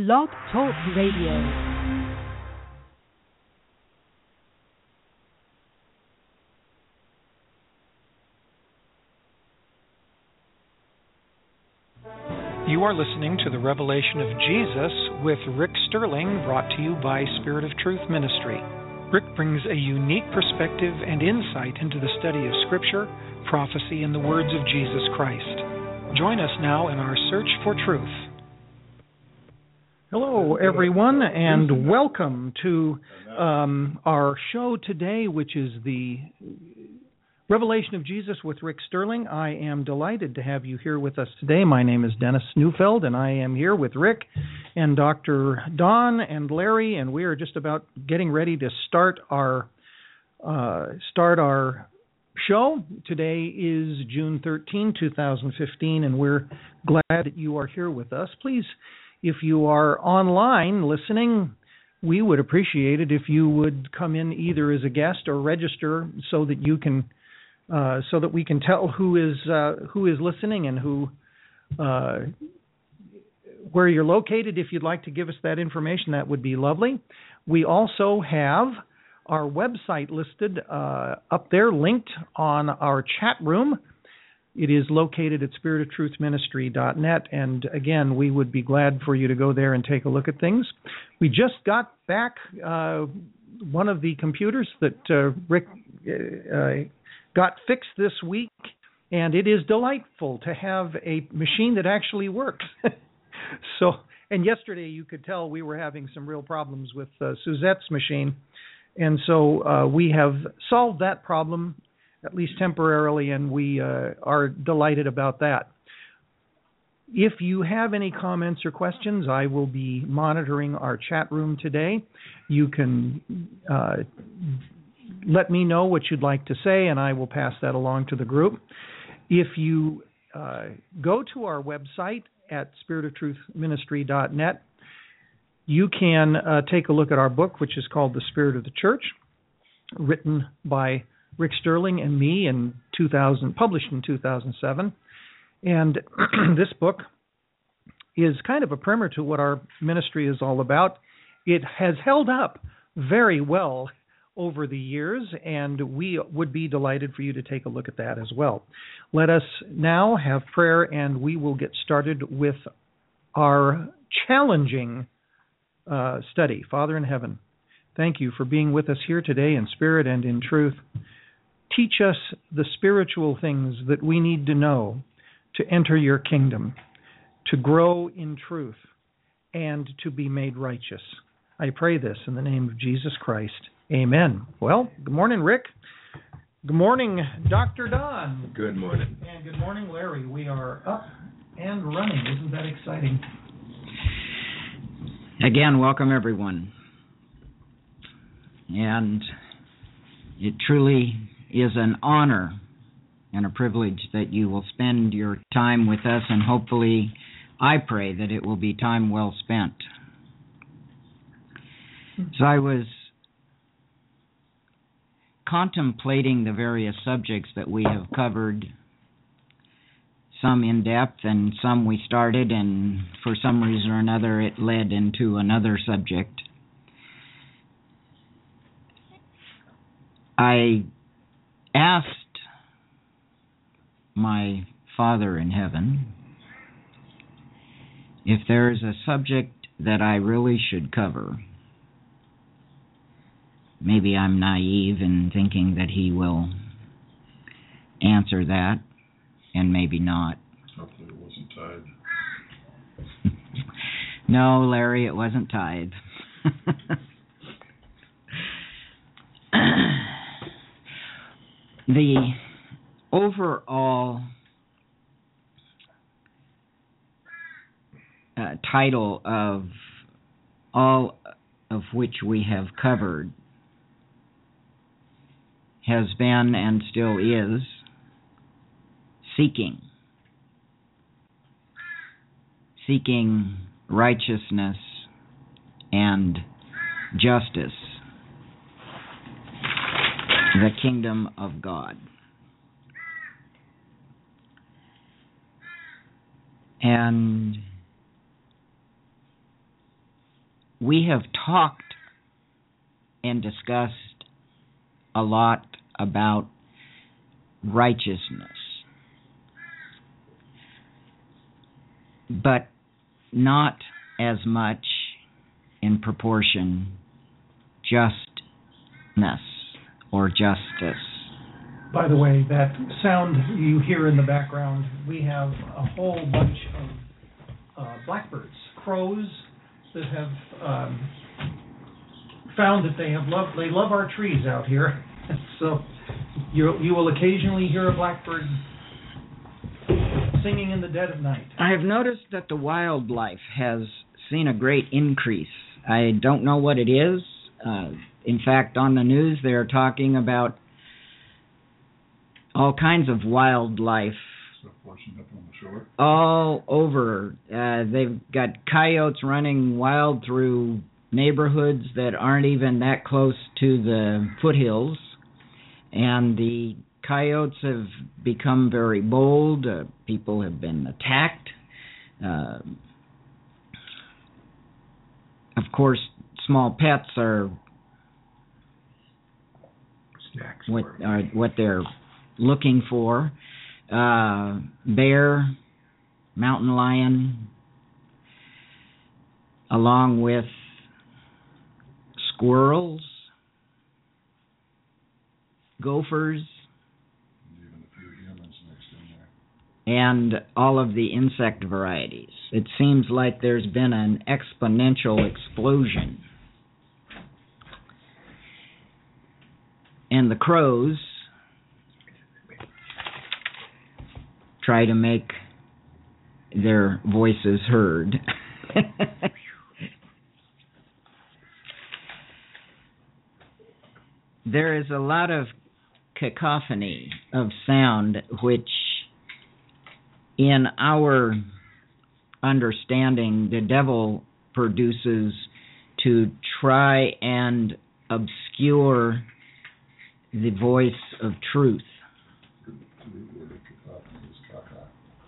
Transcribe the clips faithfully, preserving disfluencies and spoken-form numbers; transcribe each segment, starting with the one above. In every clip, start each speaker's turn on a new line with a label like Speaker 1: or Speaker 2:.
Speaker 1: Blog Talk Radio.
Speaker 2: You are listening to the Revelation of Jesus with Rick Sterling, brought to you by Spirit of Truth Ministry. Rick brings a unique perspective and insight into the study of Scripture, prophecy, and the words of Jesus Christ. Join us now in our search for truth. Hello, everyone, and welcome to um, our show today, which is the Revelation of Jesus with Rick Sterling. I am delighted to have you here with us today. My name is Dennis Neufeld, and I am here with Rick and Doctor Don and Larry, and we are just about getting ready to start our uh, start our show. Today is June thirteenth, twenty fifteen, and we're glad that you are here with us. Please, if you are online listening, we would appreciate it if you would come in either as a guest or register so that you can Uh, so that we can tell who is uh, who is listening and who uh, where you're located. If you'd like to give us that information, that would be lovely. We also have our website listed uh, up there, linked on our chat room. It is located at spirit of truth ministry dot net, and again, we would be glad for you to go there and take a look at things. We just got back uh, one of the computers that uh, Rick Uh, got fixed this week, and it is delightful to have a machine that actually works. So, and yesterday you could tell we were having some real problems with uh, Suzette's machine, and so uh, we have solved that problem, at least temporarily, and we uh, are delighted about that. If you have any comments or questions, I will be monitoring our chat room today. You can uh, let me know what you'd like to say, and I will pass that along to the group. If you uh, go to our website at spirit of truth ministry dot net, you can uh, take a look at our book, which is called The Spirit of the Church, written by Rick Sterling and me in two thousand, published in two thousand seven. And this book is kind of a primer to what our ministry is all about. It has held up very well over the years, and we would be delighted for you to take a look at that as well. Let us now have prayer, and we will get started with our challenging uh, study. Father in heaven, thank you for being with us here today in spirit and in truth. Teach us the spiritual things that we need to know to enter your kingdom, to grow in truth, and to be made righteous. I pray this in the name of Jesus Christ. Amen. Well, good morning, Rick. Good morning, Doctor Don.
Speaker 3: Good morning.
Speaker 2: And good morning, Larry. We are up and running. Isn't that exciting?
Speaker 4: Again, welcome, everyone. And it truly is an honor and a privilege that you will spend your time with us, and hopefully, I pray that it will be time well spent. So I was contemplating the various subjects that we have covered, some in depth and some we started, and for some reason or another it led into another subject. I asked my Father in heaven if there is a subject that I really should cover. Maybe I'm naive in thinking that he will answer that, and maybe not.
Speaker 3: Hopefully it wasn't tithe.
Speaker 4: No, Larry, it wasn't tithe. The overall uh, title of all of which we have covered has been and still is seeking. Seeking righteousness and justice, the kingdom of God. And we have talked and discussed a lot about righteousness, but not as much in proportion justness or justice.
Speaker 2: By the way, that sound you hear in the background, we have a whole bunch of uh, blackbirds, crows that have um, found that they have loved, they love our trees out here. So you you will occasionally hear a blackbird singing in the dead of night.
Speaker 4: I have noticed that the wildlife has seen a great increase. I don't know what it is. Uh, in fact, on the news they're talking about all kinds of wildlife
Speaker 3: Stuff washing up on the shore.
Speaker 4: all over. Uh, they've got coyotes running wild through neighborhoods that aren't even that close to the foothills. And the coyotes have become very bold. Uh, people have been attacked. Uh, of course, small pets are
Speaker 3: Snacks.
Speaker 4: what are what they're looking for. Uh, bear, mountain lion, along with squirrels, gophers,
Speaker 3: Even a few humans mixed in there.
Speaker 4: and all of the insect varieties. It seems like there's been an exponential explosion. And the crows try to make their voices heard. There is a lot of cacophony of sound which, in our understanding, the devil produces to try and obscure the voice of truth.
Speaker 3: The root word of cacophony is caca.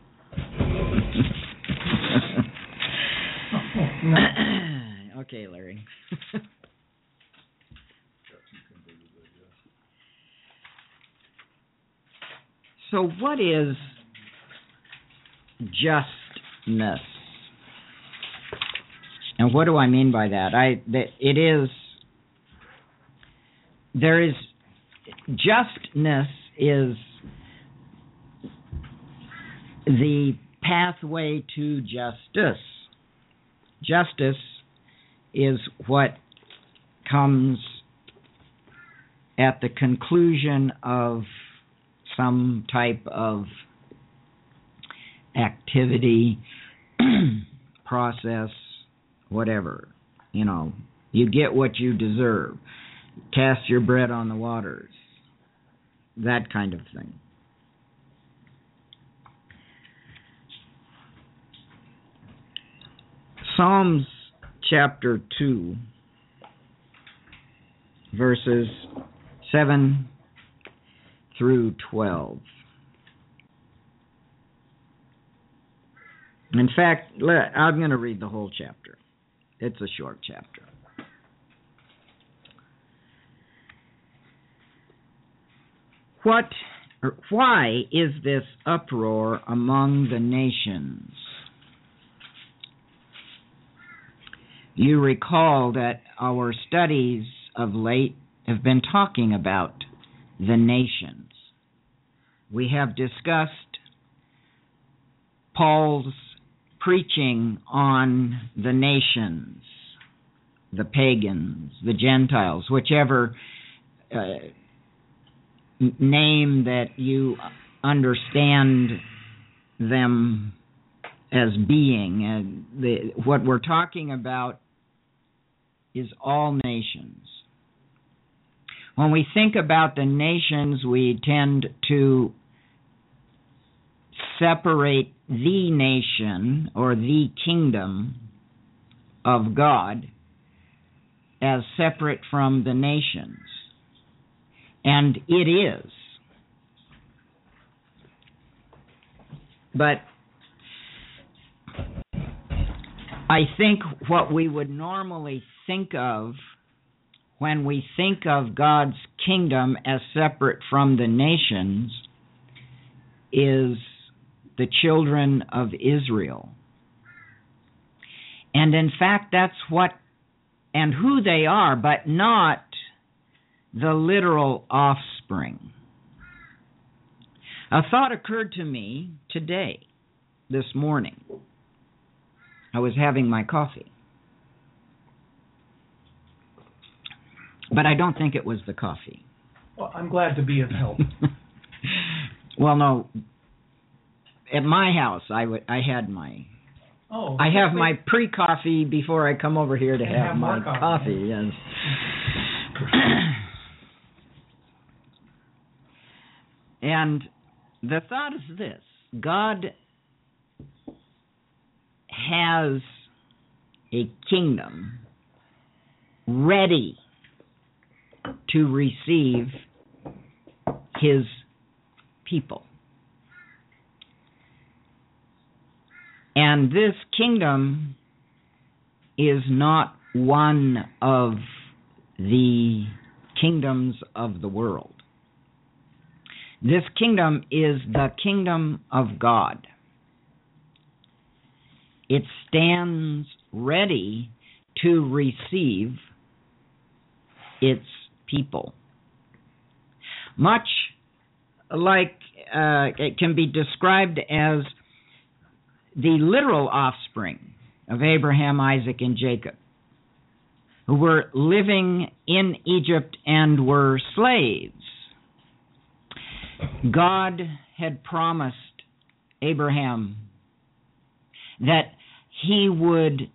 Speaker 4: Okay, Larry.
Speaker 3: Got two converted, I guess.
Speaker 4: So what is justness? And what do I mean by that? I that it is there is justness is the pathway to justice. Justice is what comes at the conclusion of some type of activity, process, whatever. You know, you get what you deserve. Cast your bread on the waters. That kind of thing. Psalms chapter two, verses seven through twelve. In fact, let, I'm going to read the whole chapter. It's a short chapter. What, or why is this uproar among the nations? You recall that our studies of late have been talking about the nations. We have discussed Paul's preaching on the nations, the pagans, the Gentiles, whichever uh, name that you understand them as being. Uh, the, what we're talking about is all nations. When we think about the nations, we tend to separate the nation or the kingdom of God as separate from the nations. And it is. But I think what we would normally think of when we think of God's kingdom as separate from the nations is the children of Israel. And in fact, that's what and who they are, but not the literal offspring. A thought occurred to me today, this morning. I was having my coffee. But I don't think it was the coffee.
Speaker 2: Well, I'm glad to be of help.
Speaker 4: Well, no. At my house, I would I had my
Speaker 2: Oh,
Speaker 4: I have my pre-coffee before I come over here to have,
Speaker 2: have
Speaker 4: my
Speaker 2: coffee.
Speaker 4: coffee. Yes. And the thought is this: God has a kingdom ready to receive his people. And this kingdom is not one of the kingdoms of the world. This kingdom is the kingdom of God. It stands ready to receive its people. Much like uh, it can be described as the literal offspring of Abraham, Isaac, and Jacob, who were living in Egypt and were slaves. God had promised Abraham that he would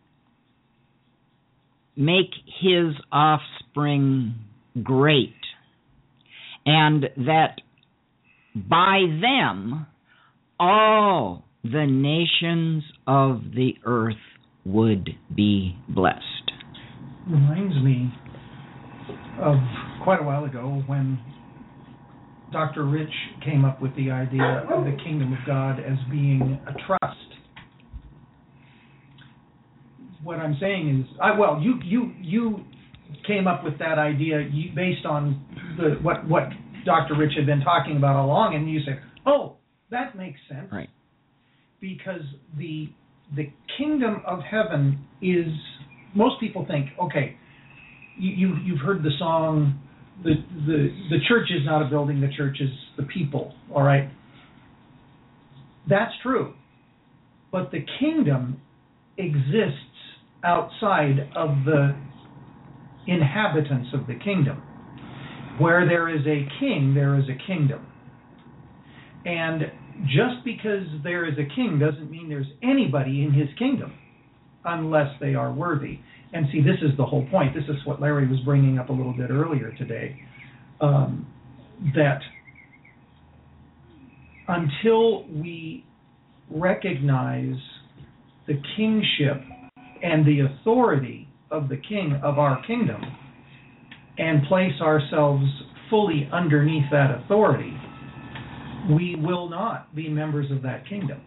Speaker 4: make his offspring great, and that by them all the nations of the earth would be blessed.
Speaker 2: Reminds me of quite a while ago when Doctor Rich came up with the idea of the kingdom of God as being a trust. What I'm saying is, I, well, you you you came up with that idea you, based on the what what Doctor Rich had been talking about all along, and you said, "Oh, that makes sense."
Speaker 4: Right.
Speaker 2: Because the the kingdom of heaven is, most people think, okay, you, you you've heard the song, the the the church is not a building, the church is the people. All right. That's true, but the kingdom exists outside of the inhabitants of the kingdom. Where there is a king, there is a kingdom. And just because there is a king doesn't mean there's anybody in his kingdom unless they are worthy. And see, this is the whole point. This is what Larry was bringing up a little bit earlier today, um, that until we recognize the kingship and the authority of the king of our kingdom and place ourselves fully underneath that authority, we will not be members of that kingdom.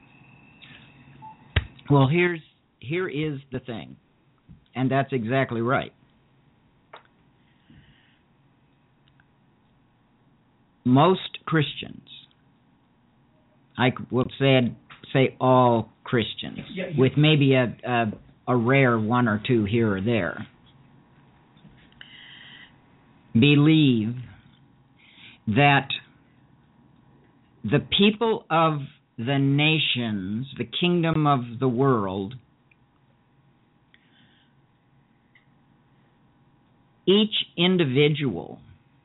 Speaker 4: Well, here's here is the thing, and that's exactly right. Most Christians, I will say say all Christians,
Speaker 2: Yeah, you,
Speaker 4: with maybe a, a a rare one or two here or there, believe that the people of the nations, the kingdom of the world, each individual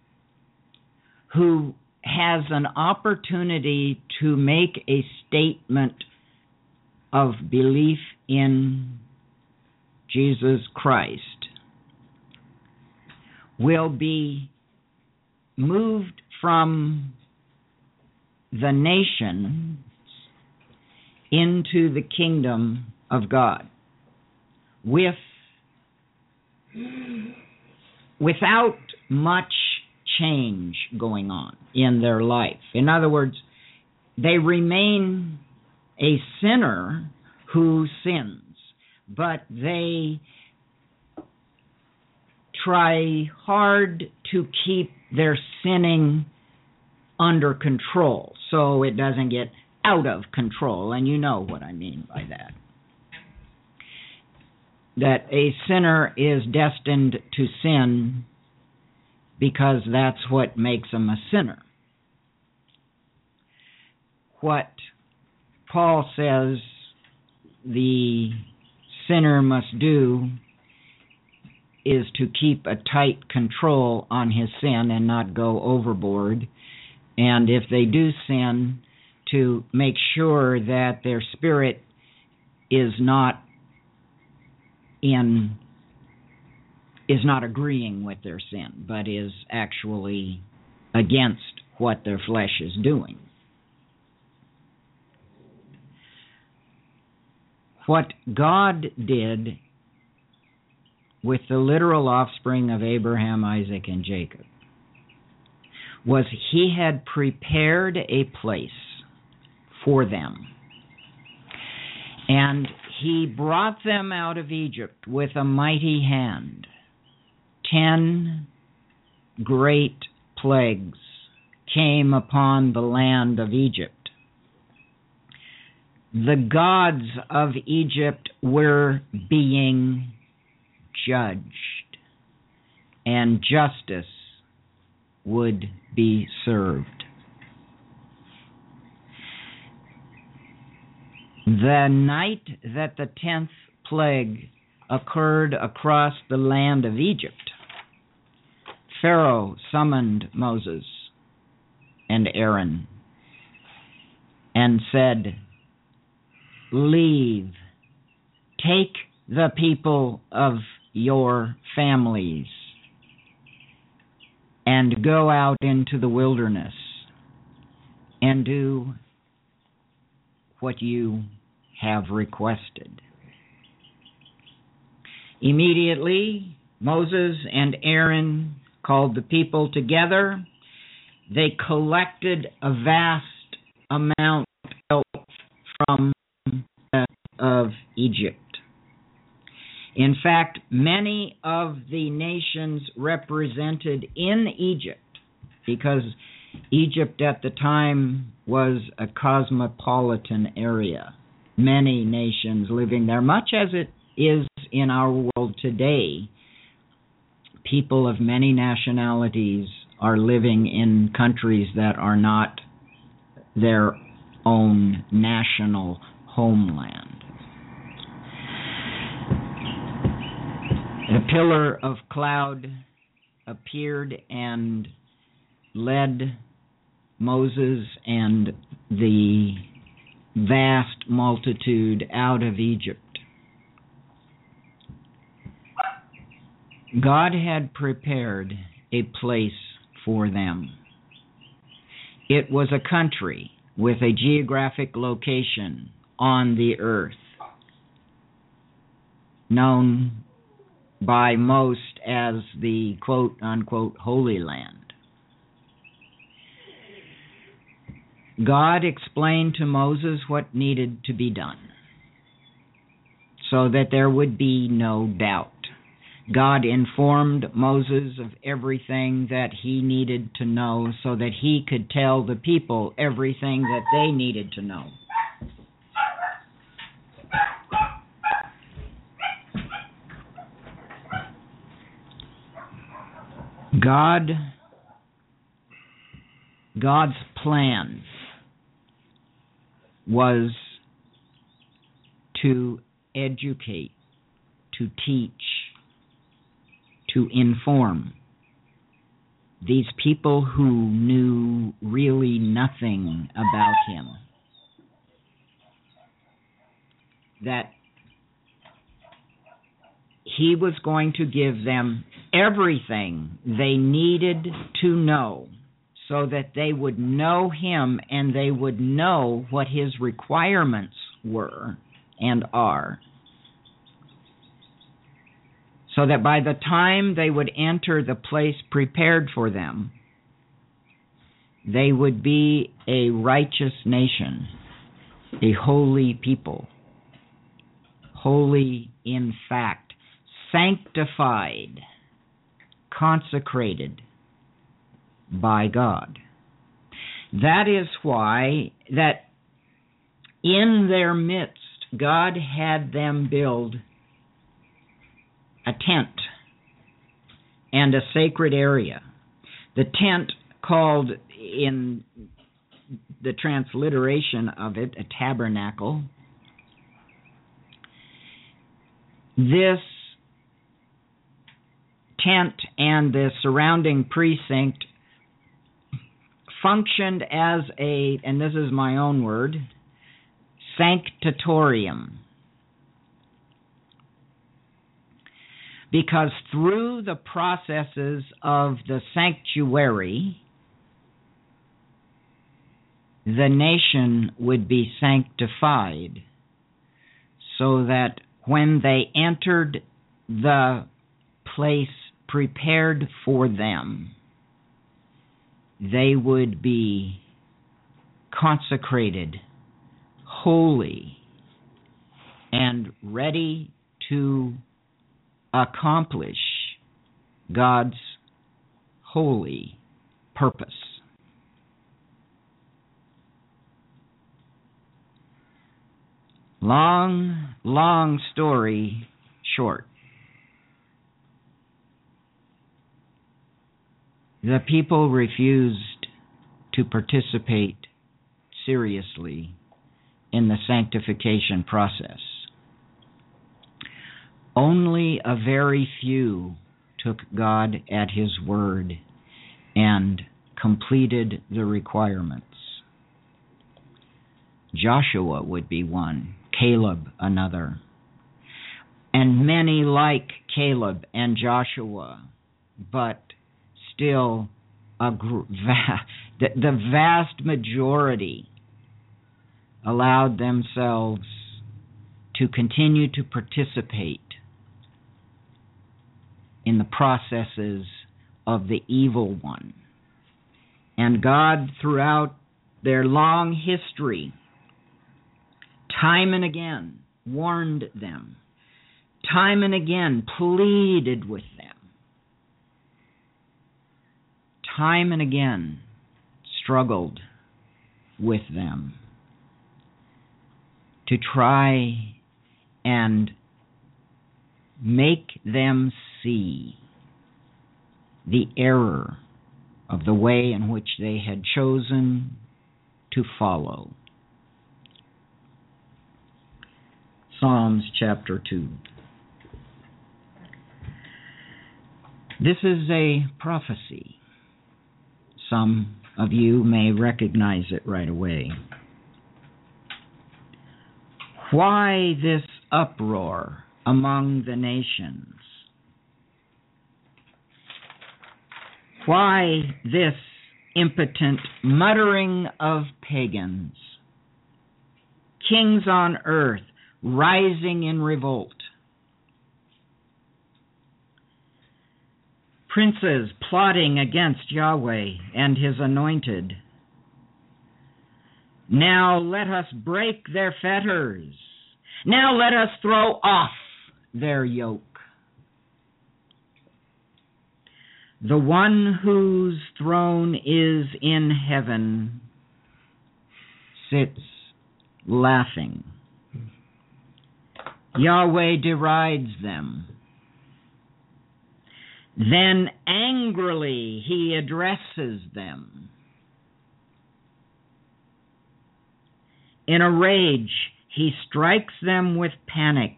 Speaker 4: who has an opportunity to make a statement of belief in Jesus Christ will be moved from the nations into the kingdom of God with without much change going on in their life. In other words, they remain a sinner who sins, but they try hard to keep their sinning under control so it doesn't get out of control, and you know what I mean by that. That a sinner is destined to sin because that's what makes him a sinner. What Paul says the sinner must do is to keep a tight control on his sin and not go overboard. And if they do sin, to make sure that their spirit is not in is not agreeing with their sin, but is actually against what their flesh is doing. What God did with the literal offspring of Abraham, Isaac, and Jacob was he had prepared a place for them. And he brought them out of Egypt with a mighty hand. Ten great plagues came upon the land of Egypt. The gods of Egypt were being judged, and justice would be served. The night that the tenth plague occurred across the land of Egypt, Pharaoh summoned Moses and Aaron and said, "Leave, take the people of your families and go out into the wilderness and do what you have requested." Immediately, Moses and Aaron called the people together. They collected a vast amount of wealth from of Egypt. In fact, many of the nations represented in Egypt, because Egypt at the time was a cosmopolitan area, many nations living there, much as it is in our world today. People of many nationalities are living in countries that are not their own national homeland. The pillar of cloud appeared and led Moses and the vast multitude out of Egypt. God had prepared a place for them. It was a country with a geographic location on the earth, known by most as the quote-unquote Holy Land. God explained to Moses what needed to be done so that there would be no doubt. God informed Moses of everything that he needed to know so that he could tell the people everything that they needed to know. God, God's plan was to educate, to teach, to inform these people who knew really nothing about him, that he was going to give them everything they needed to know so that they would know him and they would know what his requirements were and are, so that by the time they would enter the place prepared for them, they would be a righteous nation, a holy people, holy in fact, sanctified, consecrated by God. That is why that in their midst, God had them build a tent and a sacred area. The tent, called in the transliteration of it a tabernacle. This tent and the surrounding precinct functioned as a, and this is my own word, sanctatorium. Because through the processes of the sanctuary, the nation would be sanctified, so that when they entered the place prepared for them, they would be consecrated, holy, and ready to accomplish God's holy purpose. Long, long story short. The people refused to participate seriously in the sanctification process. Only a very few took God at His word and completed the requirements. Joshua would be one, Caleb another, and many like Caleb and Joshua, but still a gr- va- the, the vast majority allowed themselves to continue to participate in the processes of the evil one. And God, throughout their long history, time and again warned them, time and again pleaded with them, time and again struggled with them to try and make them see the error of the way in which they had chosen to follow. Psalms chapter two. This is a prophecy. Some of you may recognize it right away. Why this uproar among the nations? Why this impotent muttering of pagans? Kings on earth rising in revolt. Princes plotting against Yahweh and His anointed. Now let us break their fetters. Now let us throw off their yoke. The one whose throne is in heaven sits laughing. Yahweh derides them. Then angrily He addresses them. In a rage, He strikes them with panic.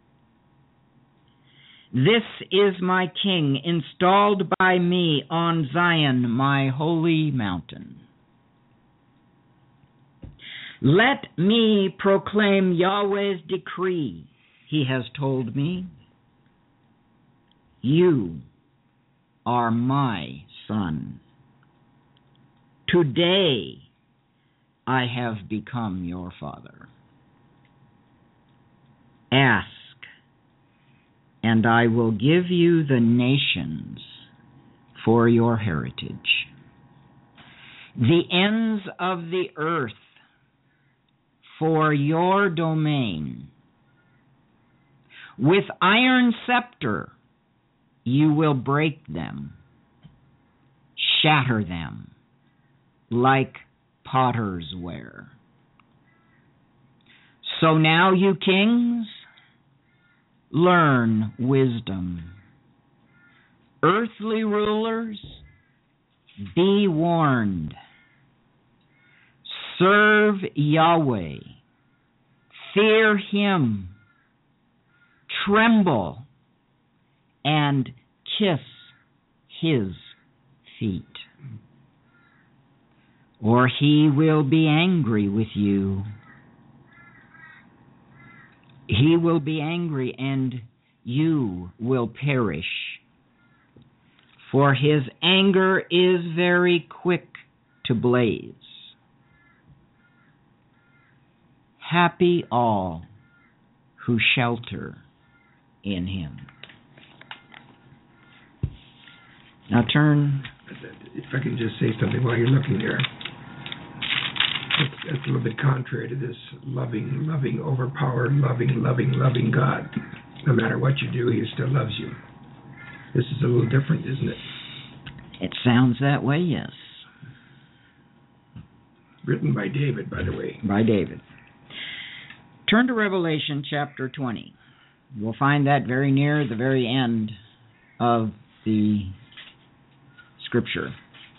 Speaker 4: This is my king, installed by me on Zion, my holy mountain. Let me proclaim Yahweh's decree, He has told me. You are my son. Today I have become your father. Ask, and I will give you the nations for your heritage, the ends of the earth for your domain. With iron scepter you will break them, shatter them like potter's ware. So now, you kings, learn wisdom. Earthly rulers, be warned. Serve Yahweh. Fear Him. Tremble and kiss His feet, or He will be angry with you. He will be angry and you will perish, for His anger is very quick to blaze. Happy all who shelter in Him. Now turn.
Speaker 1: If I can just say something while you're looking there. That's, that's a little bit contrary to this loving, loving, overpowered, loving, loving, loving God. No matter what you do, He still loves you. This is a little different, isn't it?
Speaker 4: It sounds that way, yes.
Speaker 1: Written by David, by the way.
Speaker 4: By David. Turn to Revelation chapter twenty. We'll find that very near the very end of the Scripture.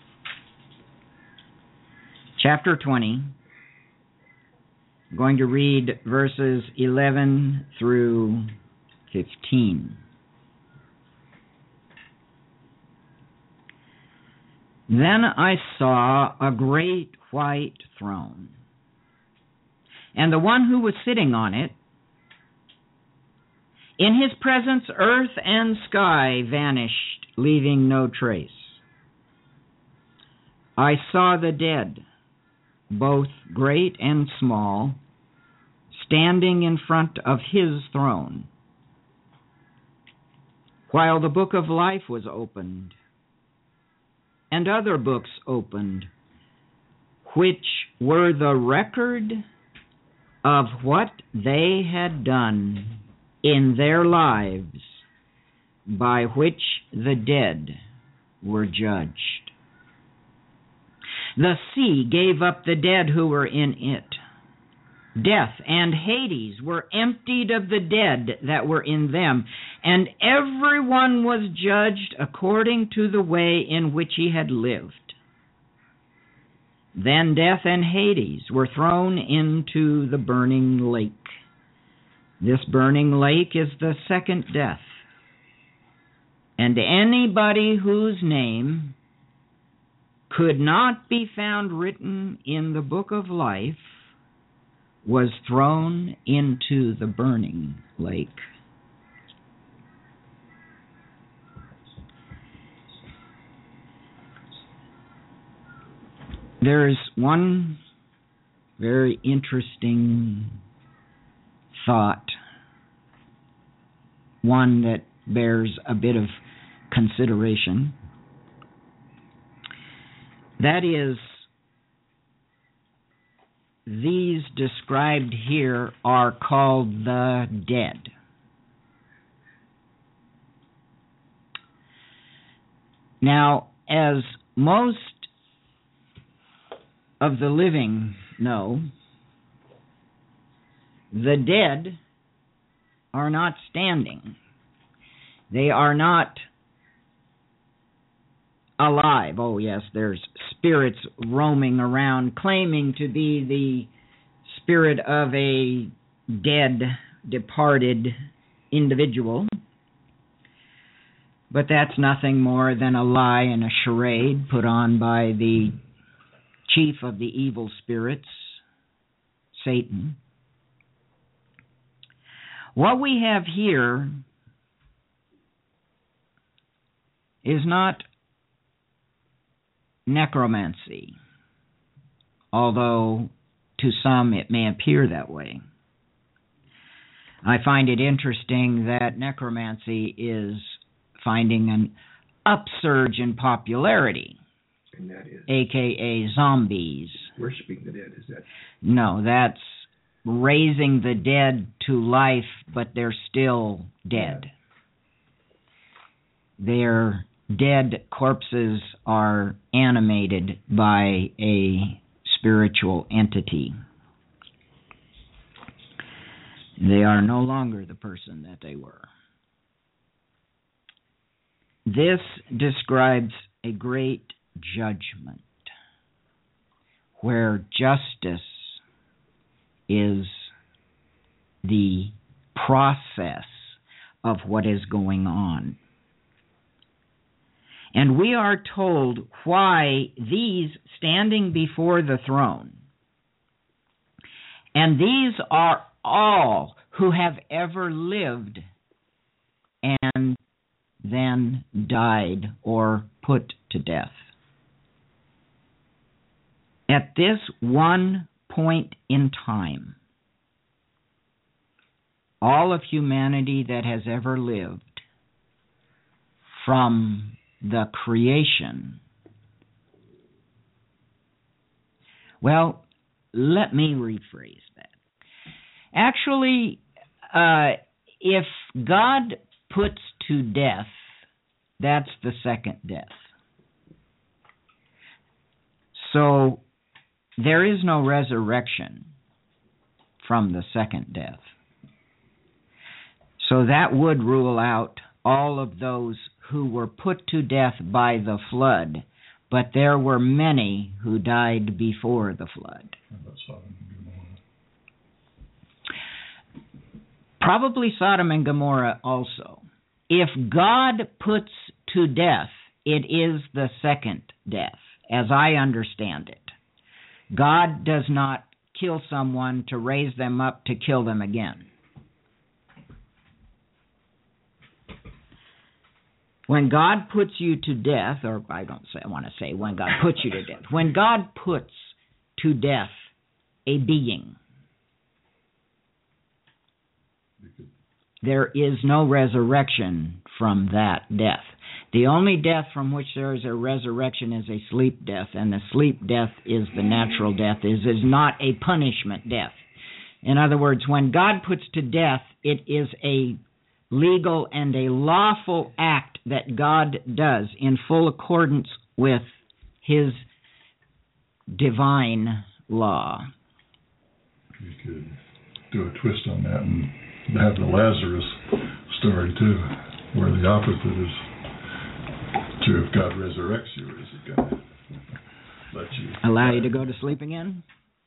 Speaker 4: Chapter twenty, I'm going to read verses eleven through fifteen. Then I saw a great white throne, and the one who was sitting on it. In His presence, earth and sky vanished, leaving no trace. I saw the dead, both great and small, standing in front of His throne, while the book of life was opened, and other books opened, which were the record of what they had done in their lives, by which the dead were judged. The sea gave up the dead who were in it. Death and Hades were emptied of the dead that were in them, and everyone was judged according to the way in which he had lived. Then death and Hades were thrown into the burning lake. This burning lake is the second death. And anybody whose name could not be found written in the book of life was thrown into the burning lake. There is one very interesting thought, one that bears a bit of consideration. That is, these described here are called the dead. Now, as most of the living know, the dead are not standing. They are not alive. Oh, yes, there's spirits roaming around claiming to be the spirit of a dead, departed individual. But that's nothing more than a lie and a charade put on by the chief of the evil spirits, Satan. What we have here is not necromancy, although to some it may appear that way. I find it interesting that necromancy is finding an upsurge in popularity,
Speaker 1: And that is
Speaker 4: aka zombies.
Speaker 1: worshiping the dead, is that?
Speaker 4: No, that's raising the dead to life, but they're still dead. Their dead corpses are animated by a spiritual entity. They are no longer the person that they were. This describes a great judgment where justice is the process of what is going on. And we are told why these standing before the throne, and these are all who have ever lived and then died or put to death. At this one point in time, all of humanity that has ever lived, from the creation, well, let me rephrase that. Actually, uh, if God puts to death, that's the second death. So there is no resurrection from the second death. So that would rule out all of those who were put to death by the flood, but there were many who died before the flood. Probably Sodom and Gomorrah also. If God puts to death, it is the second death, as I understand it. God does not kill someone to raise them up to kill them again. When God puts you to death, or I don't say, I want to say when God puts you to death. When God puts to death a being, there is no resurrection from that death. The only death from which there is a resurrection is a sleep death, and the sleep death is the natural death, is is not a punishment death. In other words, when God puts to death, it is a legal and a lawful act that God does in full accordance with His divine law.
Speaker 3: You could do a twist on that and have the Lazarus story too, where the opposite is true. If God resurrects you, is He going to let you
Speaker 4: allow you to go to sleep again?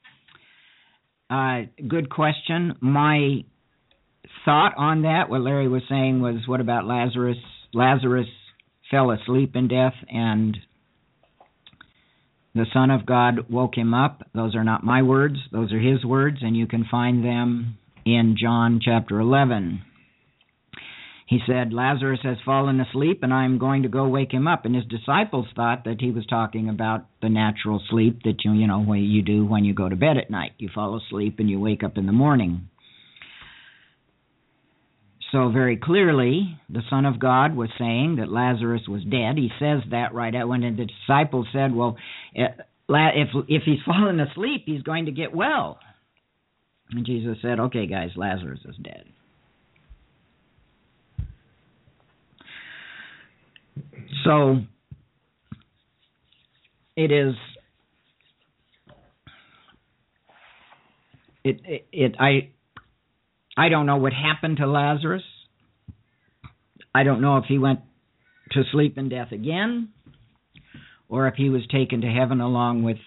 Speaker 4: Uh, good question. My thought on that, what Larry was saying, was what about Lazarus? Lazarus fell asleep in death, and the Son of God woke him up. Those are not my words. Those are His words, and you can find them in John chapter eleven. He said, Lazarus has fallen asleep, and I'm going to go wake him up. And His disciples thought that He was talking about the natural sleep that you, you know, what you do when you go to bed at night. You fall asleep and you wake up in the morning. So very clearly, the Son of God was saying that Lazarus was dead. He says that right out when the disciples said, well, if if he's fallen asleep, he's going to get well. And Jesus said, okay, guys, Lazarus is dead. So it is, it, it, it I, I don't know what happened to Lazarus. I don't know if he went to sleep in death again, or if he was taken to heaven along with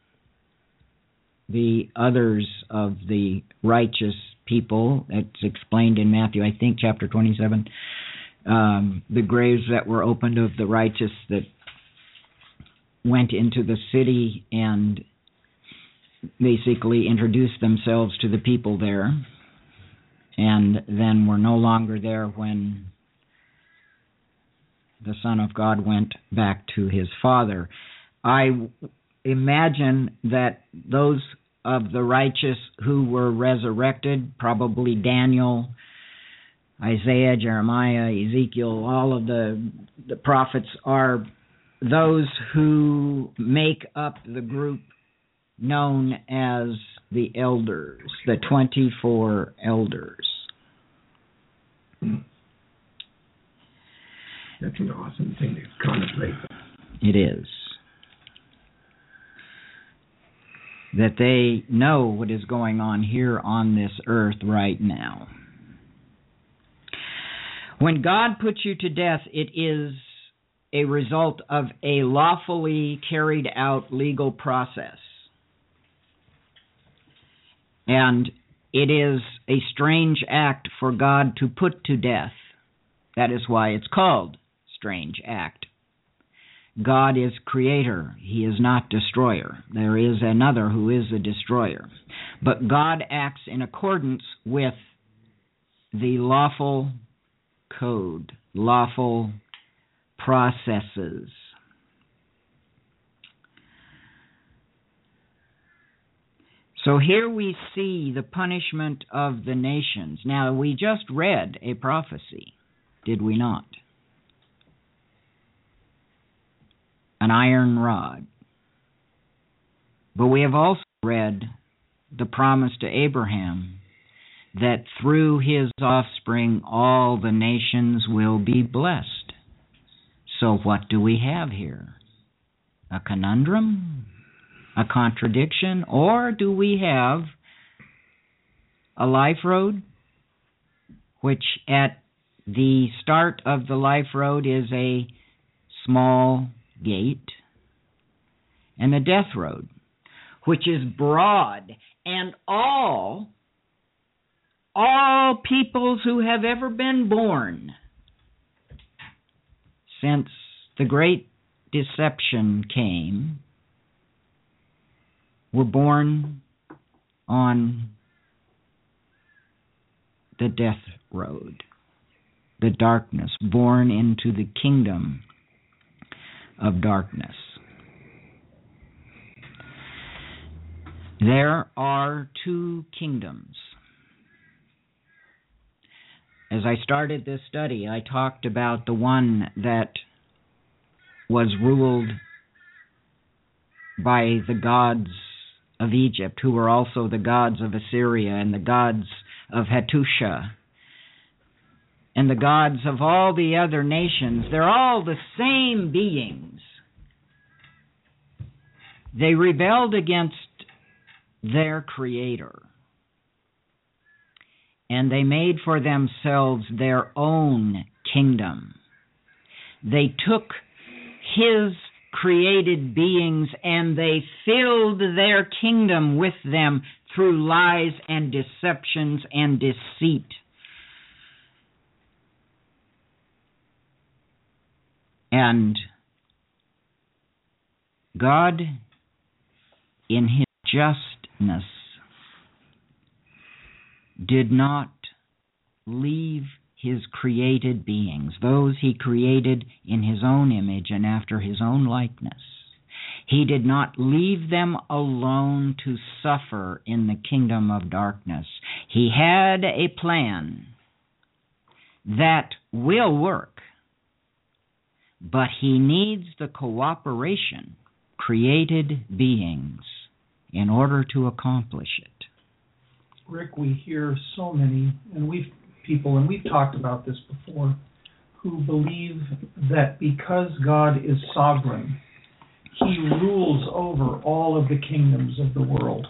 Speaker 4: the others of the righteous people. It's explained in Matthew, I think, chapter twenty-seven. Um, the graves that were opened of the righteous that went into the city and basically introduced themselves to the people there, and then were no longer there when the Son of God went back to His Father. I imagine that those of the righteous who were resurrected, probably Daniel, Isaiah, Jeremiah, Ezekiel, all of the the prophets, are those who make up the group known as the elders, the twenty-four elders.
Speaker 1: That's an awesome thing to contemplate.
Speaker 4: It is. That they know what is going on here on this earth right now. When God puts you to death, it is a result of a lawfully carried out legal process. And it is a strange act for God to put to death. That is why it's called strange act. God is creator. He is not destroyer. There is another who is a destroyer. But God acts in accordance with the lawful code, lawful processes. So here we see the punishment of the nations. Now, we just read a prophecy, did we not? An iron rod. But we have also read the promise to Abraham that through his offspring all the nations will be blessed. So what do we have here? A conundrum? A contradiction? Or do we have a life road, which at the start of the life road is a small gate, and the death road, which is broad, and all, all peoples who have ever been born since the great deception came were born on the death road, the darkness, born into the kingdom of darkness. There are two kingdoms. As I started this study, I talked about the one that was ruled by the gods of Egypt, who were also the gods of Assyria and the gods of Hattusha, and the gods of all the other nations. They're all the same beings. They rebelled against their Creator, and they made for themselves their own kingdom. They took His created beings and they filled their kingdom with them through lies and deceptions and deceit. And God, in His justness, did not leave His created beings, those He created in His own image and after His own likeness. He did not leave them alone to suffer in the kingdom of darkness. He had a plan that will work, but He needs the cooperation of created beings in order to accomplish it.
Speaker 2: Rick, we hear so many, and we've people, and we've talked about this before, who believe that because God is sovereign, He rules over all of the kingdoms of the world.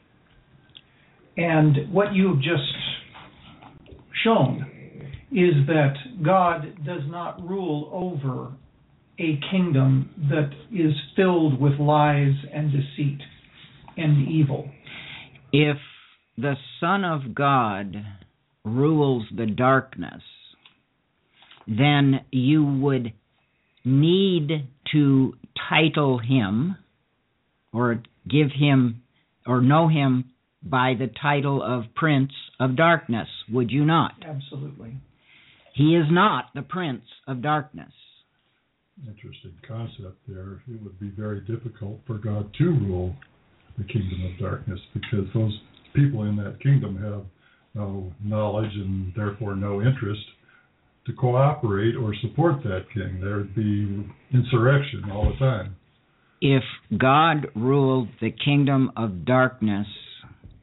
Speaker 2: And what you have just shown is that God does not rule over a kingdom that is filled with lies and deceit and evil.
Speaker 4: If the Son of God rules the darkness, then you would need to title Him or give Him or know Him by the title of Prince of Darkness, would you not?
Speaker 2: Absolutely.
Speaker 4: He is not the Prince of Darkness.
Speaker 3: Interesting concept there. It would be very difficult for God to rule the kingdom of darkness because those people in that kingdom have no knowledge and therefore no interest to cooperate or support that king. There would be insurrection all the time.
Speaker 4: If God ruled the kingdom of darkness,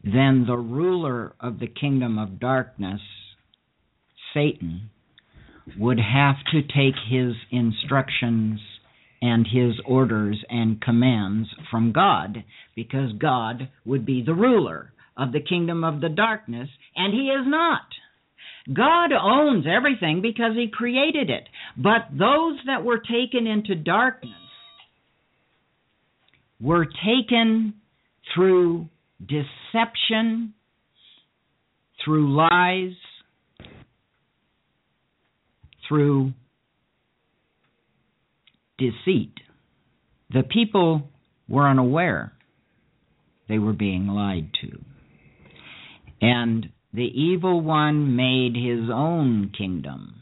Speaker 4: then the ruler of the kingdom of darkness, Satan, would have to take his instructions and his orders and commands from God, because God would be the ruler of the kingdom of the darkness, and he is not. God owns everything because he created it. But those that were taken into darkness were taken through deception, through lies, through deceit. The people were unaware they were being lied to. And the evil one made his own kingdom,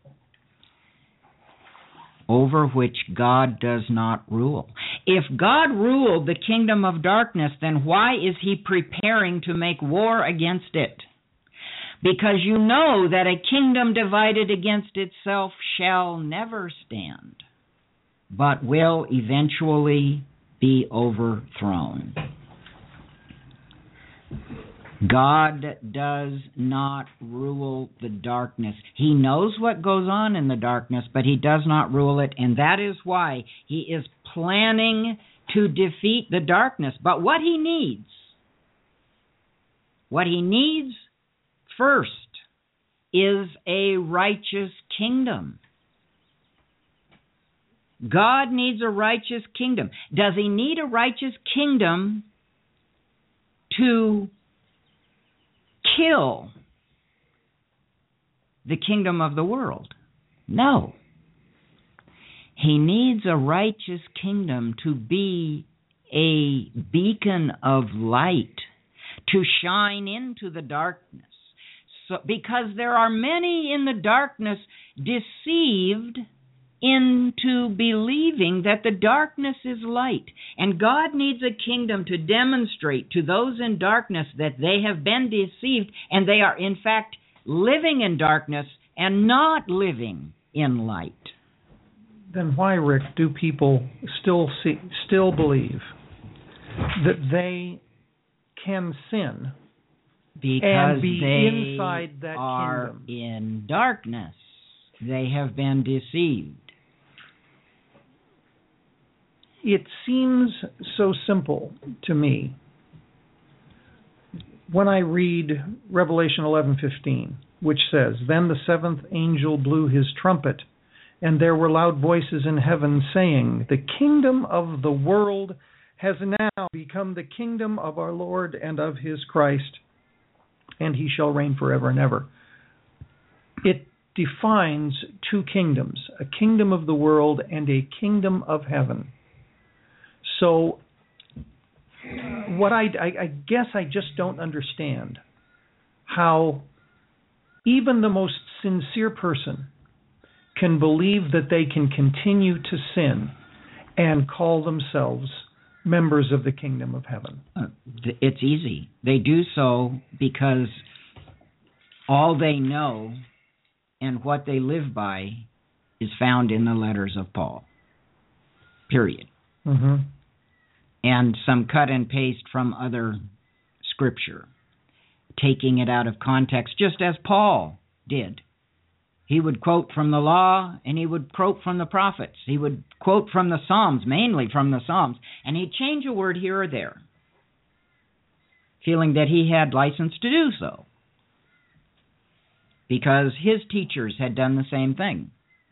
Speaker 4: over which God does not rule. If God ruled the kingdom of darkness, then why is he preparing to make war against it? Because you know that a kingdom divided against itself shall never stand, but will eventually be overthrown. God does not rule the darkness. He knows what goes on in the darkness, but he does not rule it, and that is why he is planning to defeat the darkness. But what he needs, what he needs first is a righteous kingdom. God needs a righteous kingdom. Does he need a righteous kingdom to kill the kingdom of the world? No. He needs a righteous kingdom to be a beacon of light, to shine into the darkness. So, because there are many in the darkness deceived into believing that the darkness is light. And God needs a kingdom to demonstrate to those in darkness that they have been deceived and they are in fact living in darkness and not living in light.
Speaker 2: Then why, Rick, do people still see, still believe that they can sin
Speaker 4: because
Speaker 2: and be
Speaker 4: they
Speaker 2: inside that
Speaker 4: are
Speaker 2: kingdom?
Speaker 4: In darkness? They have been deceived.
Speaker 2: It seems so simple to me when I read Revelation eleven fifteen, which says, "Then the seventh angel blew his trumpet, and there were loud voices in heaven saying, 'The kingdom of the world has now become the kingdom of our Lord and of his Christ, and he shall reign forever and ever.'" It defines two kingdoms, a kingdom of the world and a kingdom of heaven. So what I, I, I guess I just don't understand how even the most sincere person can believe that they can continue to sin and call themselves members of the kingdom of heaven.
Speaker 4: Uh, it's easy. They do so because all they know and what they live by is found in the letters of Paul. Period.
Speaker 2: Mm-hmm.
Speaker 4: And some cut and paste from other scripture, taking it out of context, just as Paul did. He would quote from the law, and he would quote from the prophets. He would quote from the Psalms, mainly from the Psalms, and he'd change a word here or there, feeling that he had license to do so, because his teachers had done the same thing.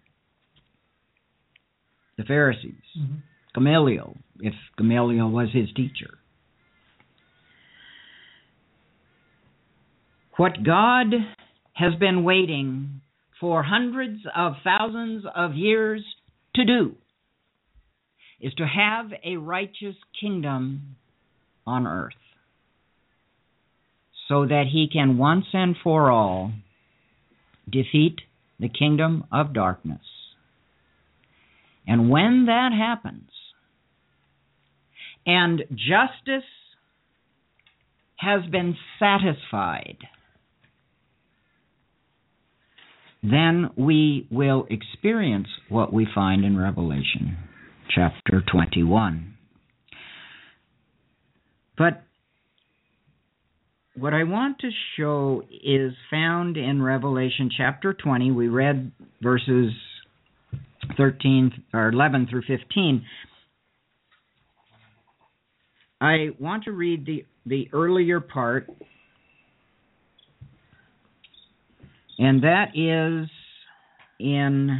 Speaker 4: The Pharisees. Mm-hmm. Gamaliel, if Gamaliel was his teacher. What God has been waiting for hundreds of thousands of years to do is to have a righteous kingdom on earth, so that he can once and for all defeat the kingdom of darkness. And when that happens, and justice has been satisfied, then we will experience what we find in Revelation chapter twenty-one. But what I want to show is found in Revelation chapter twenty. We read verses thirteen or eleven through fifteen. I want to read the, the earlier part, and that is in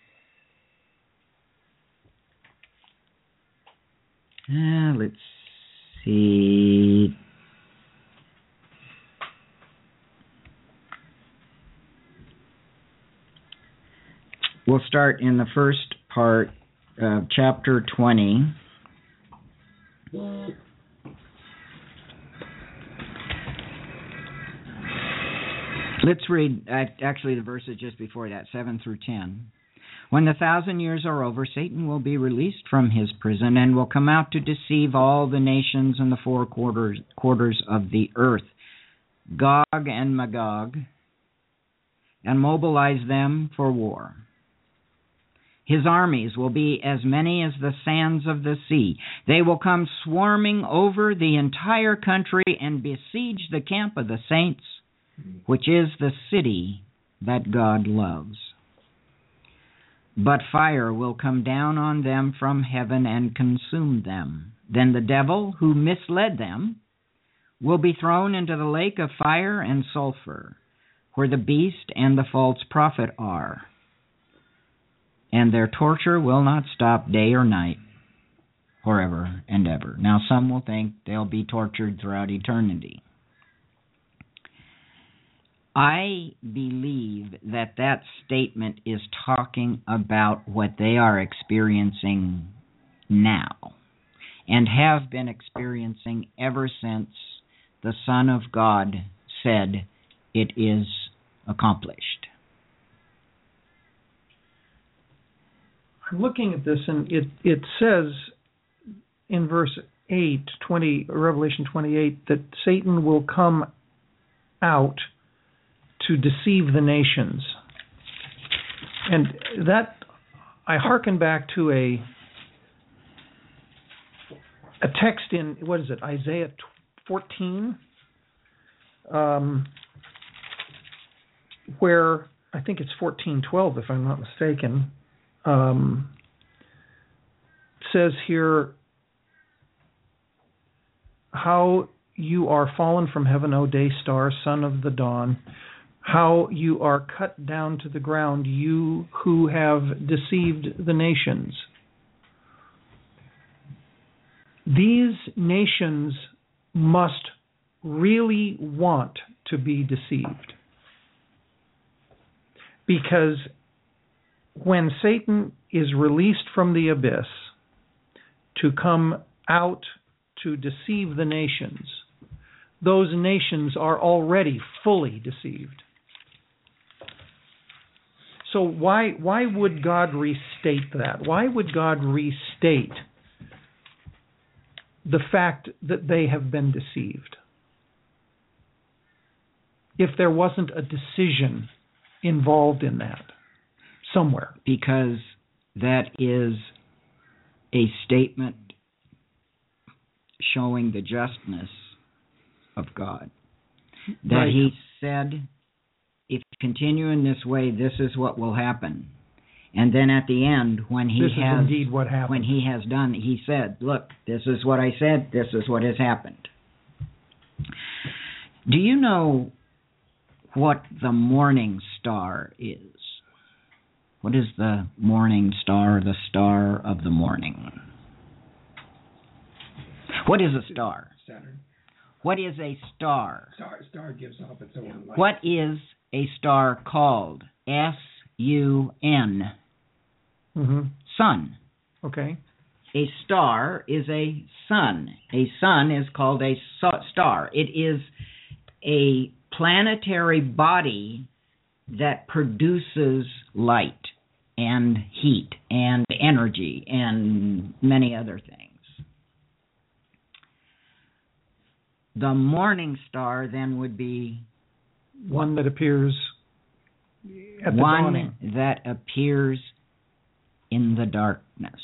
Speaker 4: uh, let's see. We'll start in the first part of chapter twenty. Let's read, actually, the verses just before that, seven through ten. When the thousand years are over, Satan will be released from his prison and will come out to deceive all the nations in the four quarters, quarters of the earth, Gog and Magog, and mobilize them for war. His armies will be as many as the sands of the sea. They will come swarming over the entire country and besiege the camp of the saints, which is the city that God loves. But fire will come down on them from heaven and consume them. Then the devil who misled them will be thrown into the lake of fire and sulfur, where the beast and the false prophet are. And their torture will not stop day or night, forever and ever. Now, some will think they'll be tortured throughout eternity. I believe that that statement is talking about what they are experiencing now and have been experiencing ever since the Son of God said it is accomplished.
Speaker 2: I'm looking at this, and it, it says in verse eight, twenty, Revelation twenty-eight, that Satan will come out to deceive the nations. And that, I hearken back to a a text in, what is it, Isaiah fourteen, um, where, I think it's fourteen twelve, if I'm not mistaken, um, says here, how you are fallen from heaven, O day star, son of the dawn, how you are cut down to the ground, you who have deceived the nations. These nations must really want to be deceived, because when Satan is released from the abyss to come out to deceive the nations, those nations are already fully deceived. So why why would God restate that? Why would God restate the fact that they have been deceived if there wasn't a decision involved in that somewhere?
Speaker 4: Because that is a statement showing the justness of God. That
Speaker 2: Right.
Speaker 4: He said, if you continue in this way, this is what will happen. And then at the end, when he
Speaker 2: this
Speaker 4: has
Speaker 2: is indeed what happened.
Speaker 4: when he has done, he said, look, this is what I said, this is what has happened. Do you know what the morning star is? What is the morning star, the star of the morning? What is a star?
Speaker 1: Saturn.
Speaker 4: What is a star?
Speaker 1: Star, star gives off its own light.
Speaker 4: What is a star called? S U N.
Speaker 2: Mm-hmm.
Speaker 4: Sun.
Speaker 2: Okay.
Speaker 4: A star is a sun. A sun is called a star. It is a planetary body that produces light and heat and energy and many other things. The morning star then would be
Speaker 2: One that appears at the
Speaker 4: one
Speaker 2: dawning.
Speaker 4: that appears in the darkness.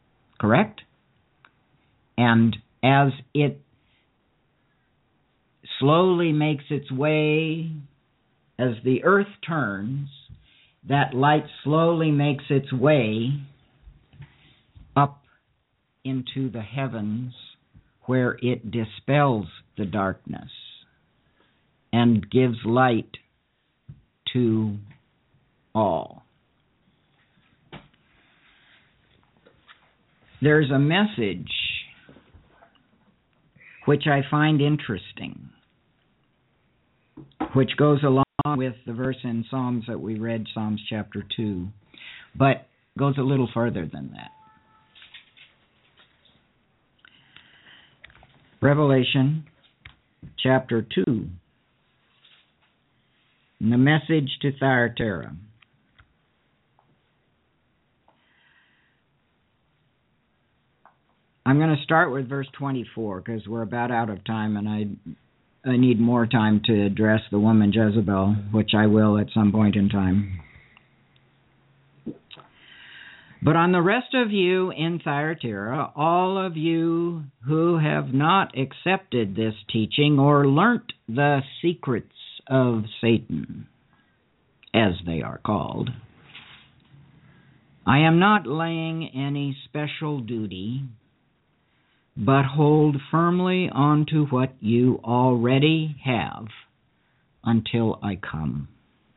Speaker 4: Correct? And as it slowly makes its way as the earth turns. That light slowly makes its way up into the heavens, where it dispels the darkness and gives light to all. There's a message which I find interesting, which goes along with the verse in Psalms that we read, Psalms chapter two, but goes a little further than that. Revelation chapter two, and the message to Thyatira. I'm going to start with verse twenty-four because we're about out of time, and I I need more time to address the woman Jezebel, which I will at some point in time. But on the rest of you in Thyatira, all of you who have not accepted this teaching or learnt the secrets of Satan, as they are called, I am not laying any special duty, but hold firmly on to what you already have until I come.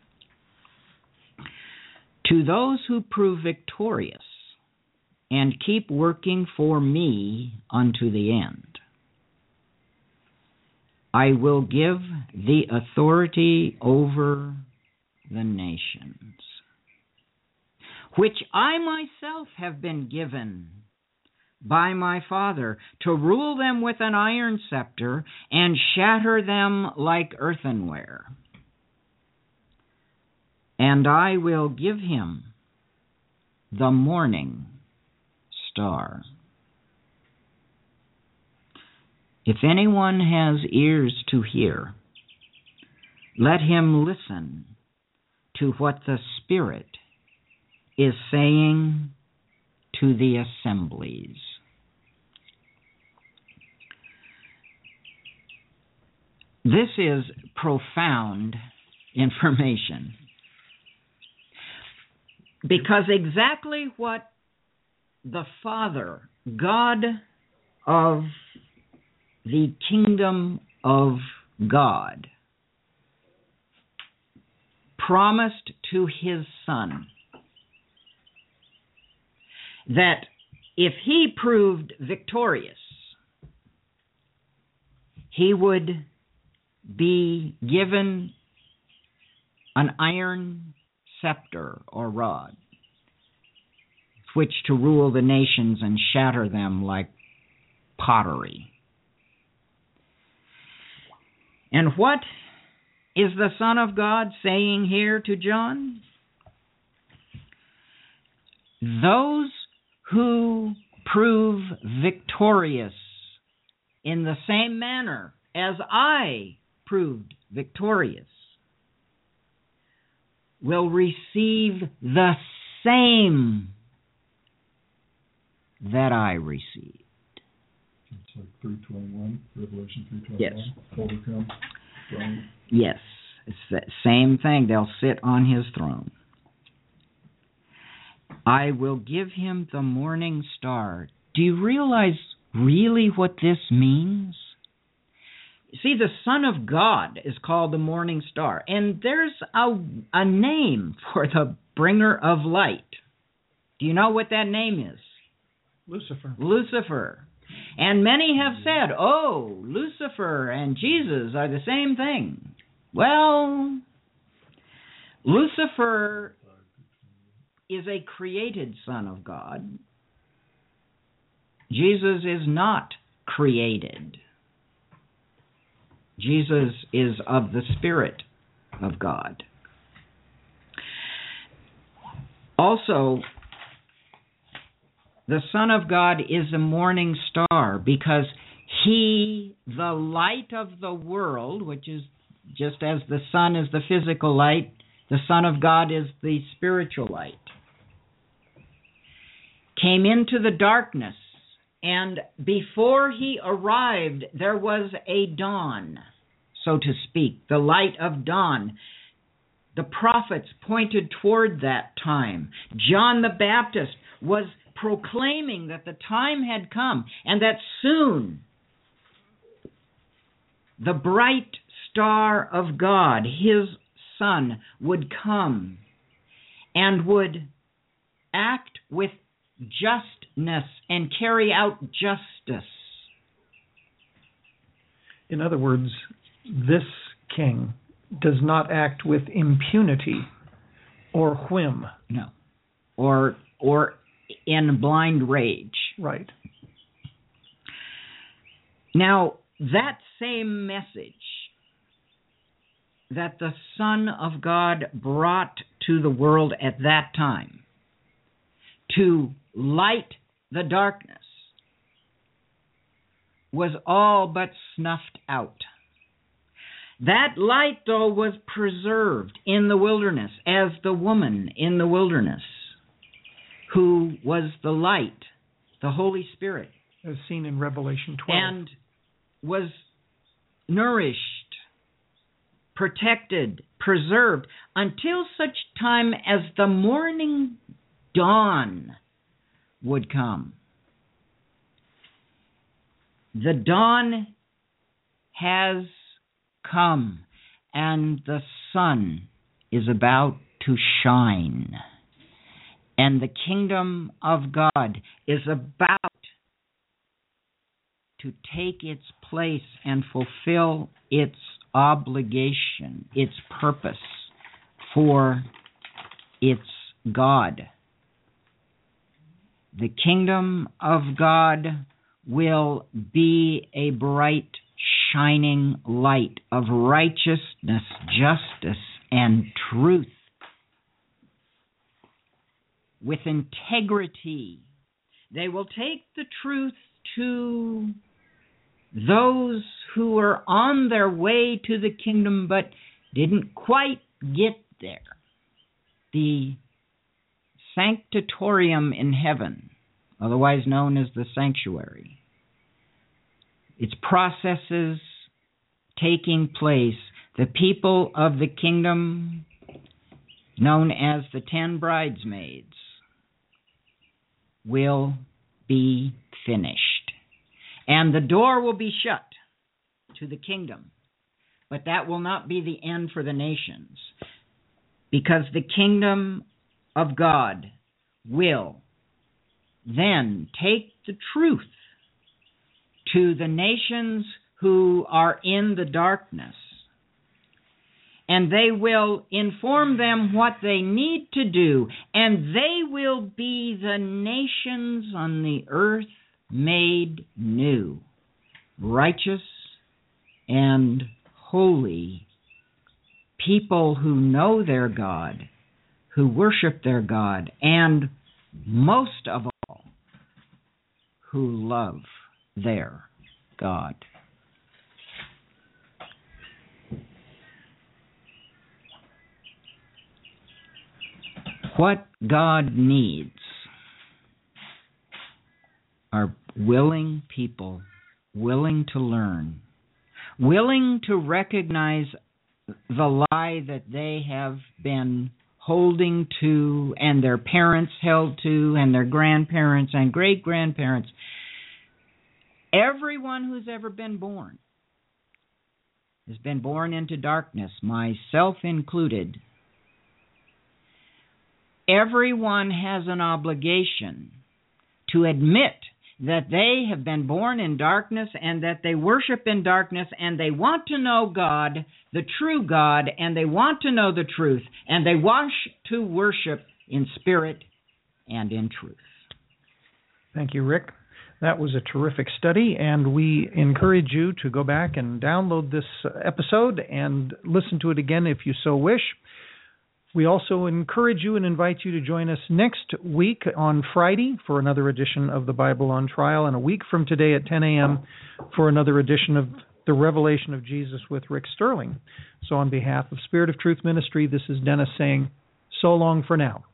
Speaker 4: To those who prove victorious and keep working for me unto the end, I will give the authority over the nations, which I myself have been given by my Father, to rule them with an iron scepter and shatter them like earthenware. And I will give him the morning star. If anyone has ears to hear, let him listen to what the Spirit is saying to the assemblies. This is profound information, because exactly what the Father, God of the kingdom of God, promised to his Son, that if he proved victorious, he would be given an iron scepter or rod, which to rule the nations and shatter them like pottery. And what is the Son of God saying here to John? Those who prove victorious in the same manner as I proved victorious will receive the same that I received.
Speaker 3: It's like three twenty-one, Revelation three twenty-one.
Speaker 4: Yes.
Speaker 3: Overcome. Throne.
Speaker 4: Yes, it's the same thing. They'll sit on his throne. I will give him the morning star. Do you realize really what this means? See, the Son of God is called the morning star, and there's a, a name for the bringer of light. Do you know what that name is?
Speaker 2: Lucifer.
Speaker 4: Lucifer. And many have said, oh, Lucifer and Jesus are the same thing. Well, Lucifer is a created Son of God. Jesus is not created. Jesus is of the Spirit of God. Also, the Son of God is a morning star because he, the light of the world, which is just as the sun is the physical light, the Son of God is the spiritual light, came into the darkness, and before he arrived, there was a dawn. so to speak, the light of dawn. The prophets pointed toward that time. John the Baptist was proclaiming that the time had come and that soon the bright star of God, his Son, would come and would act with justness and carry out justice.
Speaker 2: In other words, this king does not act with impunity or whim.
Speaker 4: No. Or or in blind rage.
Speaker 2: Right.
Speaker 4: Now, that same message that the Son of God brought to the world at that time, to light the darkness, was all but snuffed out. That light, though, was preserved in the wilderness as the woman in the wilderness, who was the light, the Holy Spirit.
Speaker 2: As seen in Revelation twelve.
Speaker 4: And was nourished, protected, preserved, until such time as the morning dawn would come. The dawn has come, and the sun is about to shine, and the kingdom of God is about to take its place and fulfill its obligation, its purpose for its God. The kingdom of God will be a bright, shining light of righteousness, justice, and truth, with integrity. They will take the truth to those who are on their way to the kingdom but didn't quite get there. The sanctuarium in heaven, otherwise known as the sanctuary. Its processes taking place. The people of the kingdom, known as the ten bridesmaids, will be finished. And the door will be shut to the kingdom. But that will not be the end for the nations, because the kingdom of God will then take the truth to the nations who are in the darkness, and they will inform them what they need to do, and they will be the nations on the earth made new, righteous and holy, people who know their God, who worship their God, and most of all, who love their God. What God needs are willing people, willing to learn, willing to recognize the lie that they have been holding to, and their parents held to, and their grandparents and great-grandparents. Everyone who's ever been born has been born into darkness, myself included. Everyone has an obligation to admit that they have been born in darkness and that they worship in darkness, and they want to know God, the true God, and they want to know the truth, and they want to worship in spirit and in truth.
Speaker 2: Thank you, Rick. That was a terrific study, and we encourage you to go back and download this episode and listen to it again if you so wish. We also encourage you and invite you to join us next week on Friday for another edition of the Bible on Trial, and a week from today at ten a.m. for another edition of The Revelation of Jesus with Rick Sterling. So on behalf of Spirit of Truth Ministry, this is Dennis saying, so long for now.